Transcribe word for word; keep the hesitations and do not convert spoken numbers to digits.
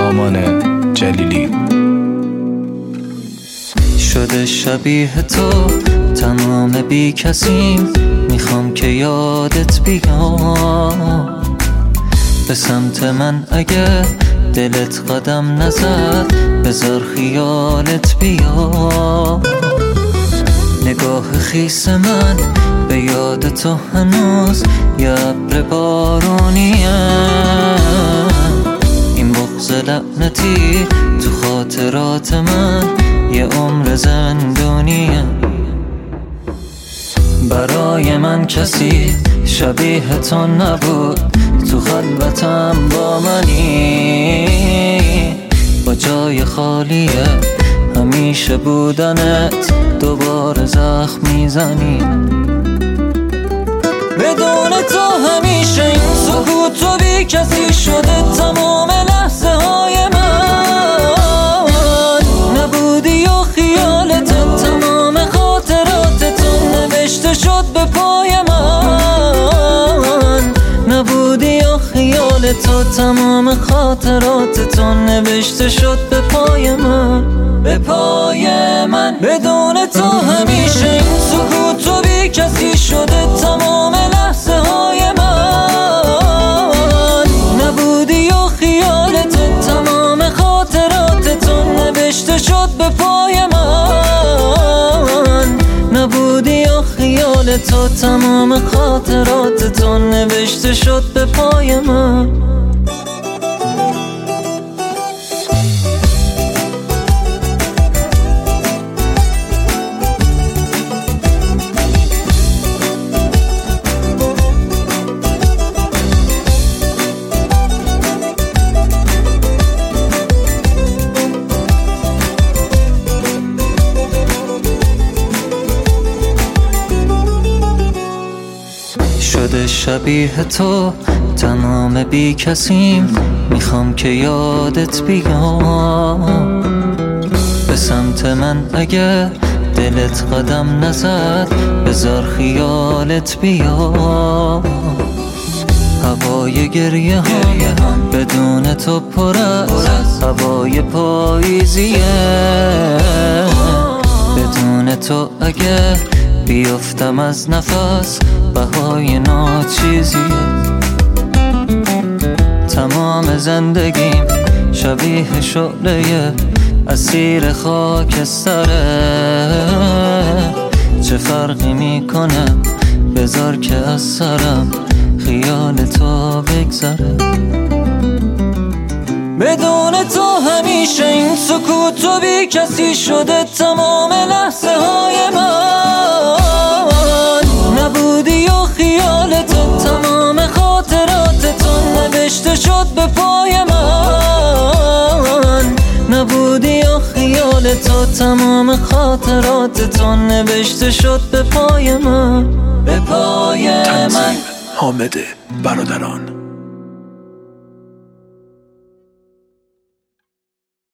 سامان جلیلی. شده شبیه تو تمام بی کسیم، میخوام که یادت بیام به سمت من. اگه دلت قدم نزد بذار خیالت بیا. نگاه خیس من به یاد تو هنوز یه ابر بارونیه. این بغض لعنتی تو خاطرات من یه عمر زندونیه. برای من کسی شبیه تو نبود، تو خلوتم با منی، با جای خالیه همیشه بودنت دوباره زخم میزنی. بدون تو همیشه این سکوت و بی کسی شده تمام لحظه های من. نبودی و خیالت تمام خاطراتتون نوشته شد به پای من. نبودی و خیال تو تمام خاطراتتون نوشته شد به پای من، به پای من. بدون تو همیشه این سکوت و بی کسی شده تمام لحظه های من. نبودی و خیالت تمام خاطراتتون نوشته شد به پای من. نبودی و خیال تو تمام خاطراتتون نوشته شد به پای من. شده شبیه تو تمام بی کسیم، میخوام که یادت بیام به سمت من. اگه دلت قدم نزد بذار خیالت بیا. هوای گریه هم بدون تو پر از هوای پاییزیه. بدون تو اگه بیفتم از نفس بهای ناچیزیه. تمام زندگیم شبیه شعله اسیر خاکستره. چه فرقی میکنه بذار که از سرم خیال تو بگذره. بدون تو همیشه این سکوت و بی کسی شده تمام لحظه های من. نبودی و خیالت تمام خاطراتتون نوشته شد به پای من. نبودی و خیالت تمام خاطراتتون نوشته شد به پای من، به پای من. حامد برادران.